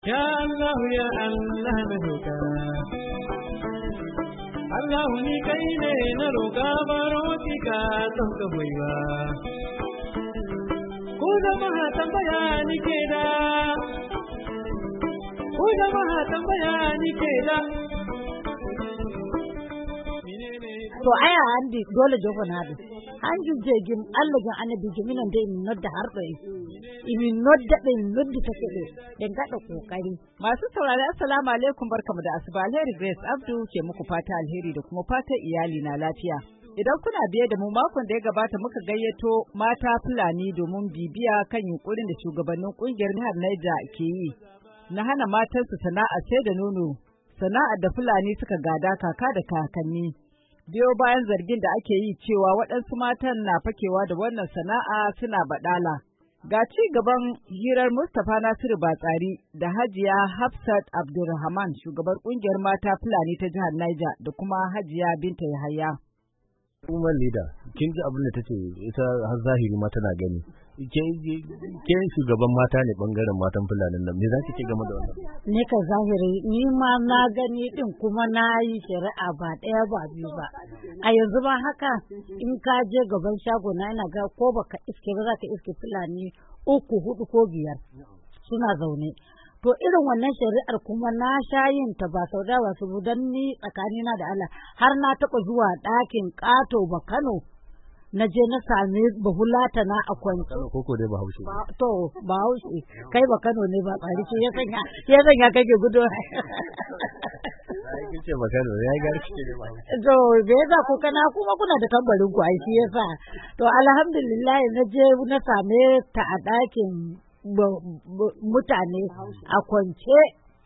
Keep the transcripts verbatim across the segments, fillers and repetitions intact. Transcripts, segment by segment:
Ya Allah ya Allah na roƙa Allah ni kai ne na roƙa baro ki ka don ka hoyiwa ko jama'a tambaya ni ke da ko jama'a tambaya ni ke da to aya andi dole jogo na do hanju jegin Allah ga annabi jiminan dai min nodda har dai imin nodda dai nodda take do den gada kokari. Masu saurari assalamu alaikum barkamu da asuba. Alheri Grace Abdu ke muku fata alheri da kuma fata iyali na lafiya. Idan kuna biye da mu makon da ya gabata muka gayyato mata Fulani domin bibiya kan yunkurin da shugabannin kungiyar jihar Niger ke yi na hana matansu sana'a sai da nono, sana'ar da Fulani suka gada kaka da kakanni. Biyo bayan zargin da ake yi cewa waɗansu matan na fakewa da wannan sana'a suna baɗala. Ga ci gaban hirar Mustapha Nasiru Batsari da Hajiya Hafsat Abdulrahman shugabar ƙungiyar mata Fulani ta jihar Niger da kuma Hajiya Binta Yahaya. Umar Lida, kin ji abin da ta ce ita har zahiri ma tana gani. Ke shugaban mata ne bangaren matan Fulani nan, me za ki ce game da wannan? Ni ka zahiri ni ma na gani din kuma na yi shari'a ba ɗaya ba biyu ba. A yanzu ba haka in ka je gaban shago na ina ga ko baka iske ba za ka iske Fulani uku hudu ko biyar suna zaune. To irin wannan shari'ar kuma na sha yin ta ba sau da wasu dan ni tsakanina da Allah har na taɓa zuwa ɗakin ƙato ba Kano na je na sami bahulata na a kwanci. Koko dai ba haushi. To ba haushi kai ba Kano ne ba tsari ce ya sanya ya sanya kake gudu. Ai kace ba Kano ya ga shi ne ba haushi. To me yasa ku kana kuma kuna da tambarin ku ai shi yasa. To alhamdulillah na je na same ta a ɗakin mutane a kwance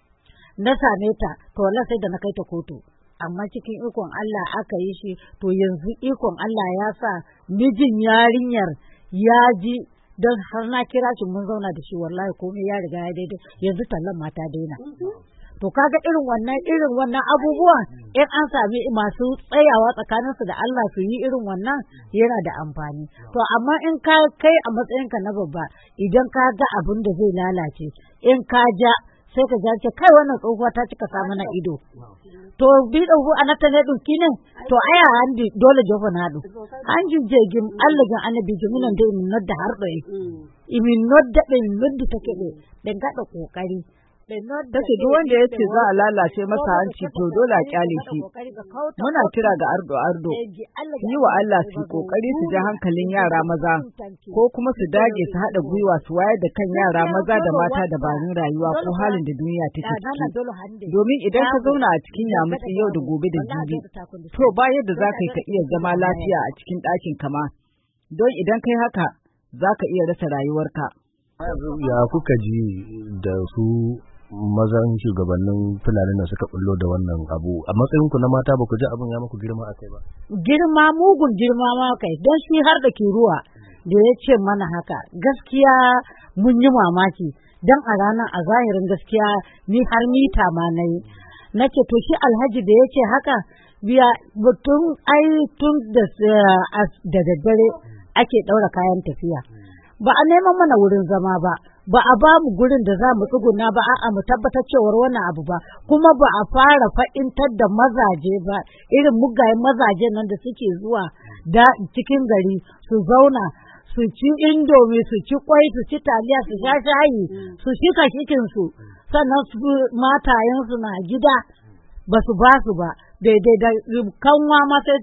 na same ta to Allah sai da na kai ta kotu amma cikin ikon Allah aka yi shi to yanzu ikon Allah ya sa mijin yarinyar ya ji don har na kira shi mun zauna da shi wallahi komai ya riga ya daidai yanzu tallan mata daina to kaga irin wannan irin wannan abubuwan in an sami masu tsayawa tsakaninsu da Allah su yi irin wannan yana da amfani to amma in ka kai a matsayinka na babba idan ka ga abin da zai lalace in ka ja sai ka ja ce kai wannan tsohuwa ta cika sa mana ido to bi da hu anata ne duki ne to aya handi dole jofa na do hanji jegim Allah ga annabi jiminan da in nodda har dai imin nodda din nodda take do den gada kokari Take duk wanda ya ce za a lalace masa hanci to dole a kyale shi. Muna kira ga ardo ardo yi wa Allah su kokari su ji hankalin yara maza ko kuma su dage su haɗa gwiwa su wayar da kan yara maza da mata dabarun rayuwa ko halin da duniya take ciki. Domin idan ka zauna a cikin yamutsi yau da gobe da jibi to ba yadda za ka yi ka iya zama lafiya a cikin ɗakin kama. Don idan kai haka za ka iya rasa rayuwarka. Ya kuka ji da su mazan shugabannin Fulani na suka bullo da wannan abu a matsayin ku na mata ba ku ji abin ya muku girma a kai ba? Girma mugun girma ma kai don shi har da ke ruwa da ya ce mana haka gaskiya mun yi mamaki don a ranar a zahirin gaskiya ni har mita ma na yi nake to shi alhaji da ya ce haka biya tun ai tun da daddare ake ɗaura kayan tafiya ba a neman mana wurin zama ba ba a ba mu gurin da za mu tsuguna ba a'a mu tabbatar cewar wannan abu ba kuma ba a fara fa'intar da mazaje ba irin mugayen mazaje nan da suke zuwa da cikin gari su zauna su ci indomi su ci kwai su ci taliya su sha shayi su shika shikin su sannan su matayen su na gida ba su ba su ba daidai da kanwa ma sai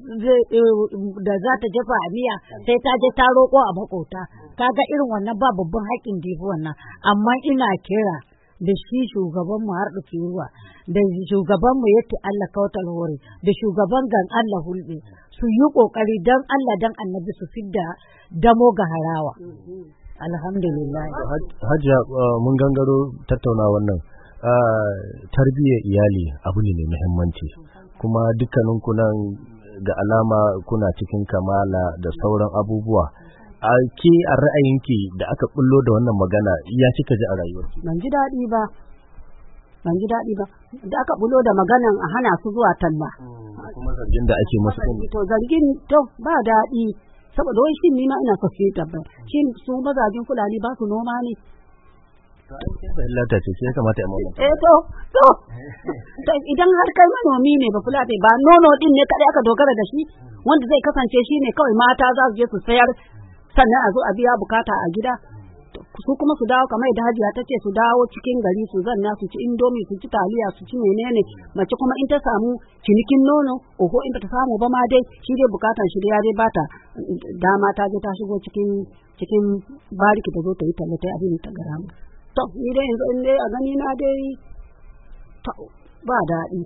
da za ta jefa a miya sai ta je ta roƙo a makota kaga irin wannan ba babban haƙin da yafi wannan amma ina kira da shi shugaban mu har duki ruwa da shugaban mu yace Allah kautal hore da shugaban gan Allah hulbe su yi kokari dan Allah dan annabi su fidda damo ga harawa alhamdulillah. Hajiya mun gangaro tattauna wannan tarbiyyar iyali abu ne mai muhimmanci kuma dukkanin kunan ga alama kuna cikin kamala da sauran abubuwa a ke a ra'ayinki da aka bullo da wannan magana ya kika ji a rayuwarki? Ban ji daɗi ba ban ji daɗi ba da aka bullo da maganan a hana su zuwa talla kuma zargin da ake masu to zargin to ba daɗi saboda wai shin ni ma ina so su yi tabbai shin su mazajin Fulani ba su noma ne Lata ce sai kamata ya mamu. Eh to to idan har kai manomi ne ba fulata ba nono din ne kadai aka dogara da shi wanda zai kasance shi ne kawai mata za su je su sayar sannan a zo a biya bukata a gida su kuma su dawo kamar da Hajiya ta ce su dawo cikin gari su zanna su ci indomi su ci taliya su ci menene mace kuma in ta samu cinikin nono oho in ta samu ba ma dai shi dai bukatan shi ya dai bata dama ta je ta shigo cikin cikin bariki ta zo ta yi talle ta abin ta gara mu to ni dai yanzu in dai a gani na dai ba daɗi.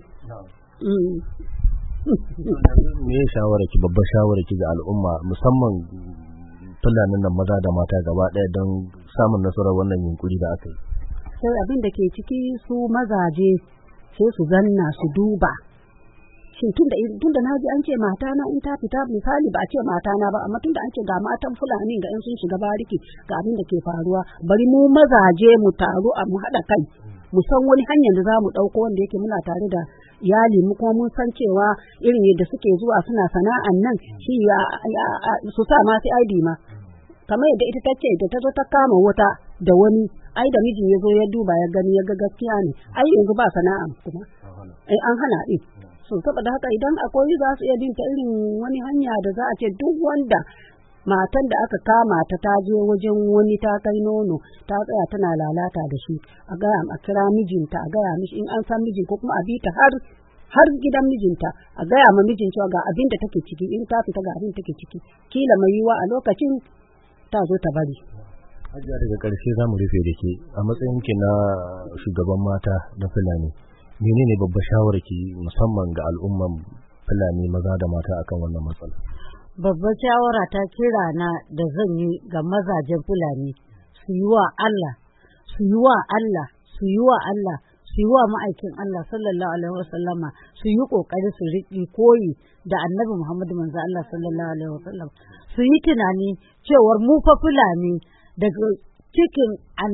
Me ya shawara ki babbar shawara ki ga al'umma musamman fulanin nan maza da mata gaba ɗaya don samun nasarar wannan yunkuri da aka yi? Sai abin da ke ciki su mazaje sai su zanna su duba. Shin tunda tunda naji an ce mata na in ta fita misali ba a ce mata na ba amma tunda an ce ga matan Fulani ga in sun shiga bariki ga abin da ke faruwa bari mu mazaje mu taru a mu haɗa kai mu san wani hanyar da za mu ɗauko wanda yake muna tare da iyali mu kuma mun san cewa irin yadda suke zuwa suna sana'an nan shi ya su sa ma sai aidi ma kamar yadda ita ta ce da ta zo ta kama wata da wani ai da mijin ya zo ya duba ya gani ya ga gaskiya ne ai yanzu ba sana'a kuma ai an hana din so saboda haka idan akwai za su iya bin ta irin wani hanya da za a ce duk wanda matan da aka kama ta ta je wajen wani ta kai nono ta tsaya tana lalata da shi a gaya a kira mijinta a gaya mishi in an san mijin ko kuma a bi ta har har gidan mijinta a gaya ma mijin cewa ga abin da take ciki in ta fita ga abin da take ciki kila mai yiwa a lokacin ta zo ta bari. Hajiya daga ƙarshe za mu rufe da ke a matsayin ki na shugaban mata na Fulani menene babbar shawarar ki musamman ga al'umman Fulani maza da mata akan wannan matsala? Babbar shawara ta kira na da zan yi ga mazajen Fulani su yi wa Allah su yi wa Allah su yi wa Allah su yi wa ma'aikin Allah sallallahu alaihi wasallama su yi kokari su riƙi koyi da Annabi Muhammad manzo Allah sallallahu alaihi wasallam su yi tunani cewar mu fa Fulani daga cikin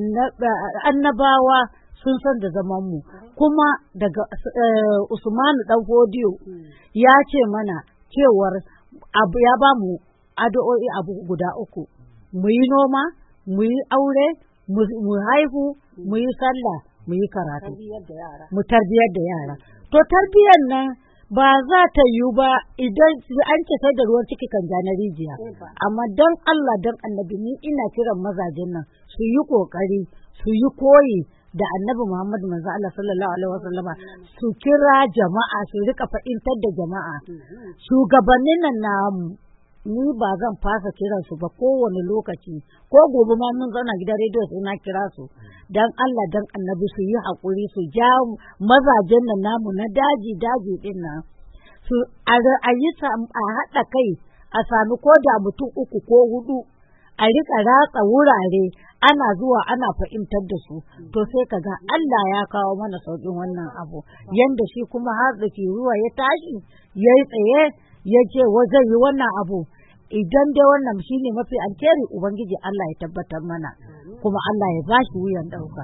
annabawa sun san da zaman mu kuma daga Usmanu dan Fodiyo ya ce mana cewar abu ya ba mu addu'o'i abu guda uku mu yi noma mu yi aure mu haihu mu yi sallah mu yi karatu mu tarbiyar da yara to tarbiyar nan ba za ta yiwu ba idan an ce sai da ruwan ciki kan ja na rijiya amma don Allah don annabi ni ina kiran mazajen nan su yi kokari su yi koyi da annabi Muhammad manzo Allah sallallahu alaihi wasallama su kira jama'a su rika fa'intar da jama'a shugabannin nan na ni ba zan fasa kiran su ba kowane lokaci ko gobe ma mun zauna gidan rediyo sai na kira su dan Allah dan annabi su yi hakuri su ja mazajen nan namu na daji daji din nan su a yi a haɗa kai a sami ko da mutum uku ko hudu a rika ratsa wurare ana zuwa ana fahimtar da su to sai kaga Allah ya kawo mana sauƙin wannan abu yanda shi kuma har da ruwa ya tashi yayi tsaye ya ce zai yi wannan abu idan dai wannan shine mafi alheri ubangiji Allah ya tabbatar mana kuma Allah ya bashi wuyan dauka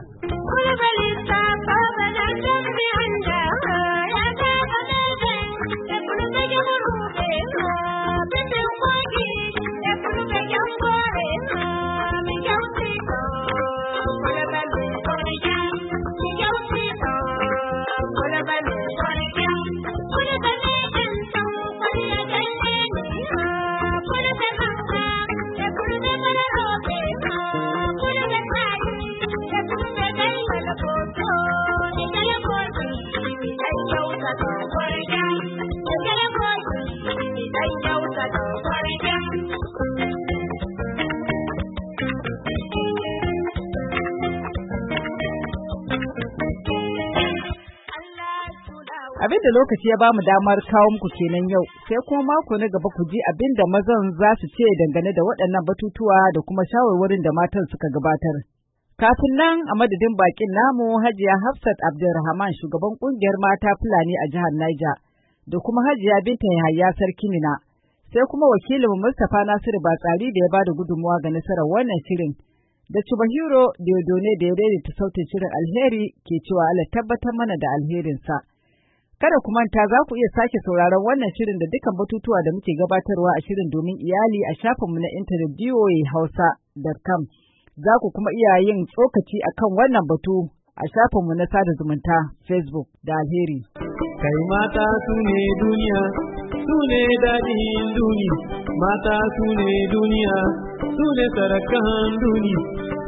Abin da lokaci ya bamu damar kawo muku kenan yau, sai kuma mako na gaba ku ji abin da mazan za su ce dangane da waɗannan batutuwa da kuma shawarwarin da matan suka gabatar. Kafin nan a madadin bakin namu Hajiya Hafsat Abdulrahman shugaban kungiyar mata Fulani a jihar Niger da kuma Hajiya Binta Yahaya Sarki Mina, sai kuma wakilinmu Mustapha Nasiru Batsari da ya bada gudunmawa ga nasarar wannan shirin. Da Chubahiro Diodone da ya daidaita sautin shirin alheri ke cewa Allah tabbatar mana da alherinsa. Kada ku manta za ku iya sake sauraron wannan shirin da dukkan batutuwa da muke gabatarwa a shirin domin iyali a shafinmu na intanet v o a hausa dot com Za ku kuma iya yin tsokaci akan wannan batu a shafinmu na sada zumunta Facebook da Alheri. Kai mata su ne duniya, su ne daɗin duniya, mata su ne duniya, su ne sarakan duniya,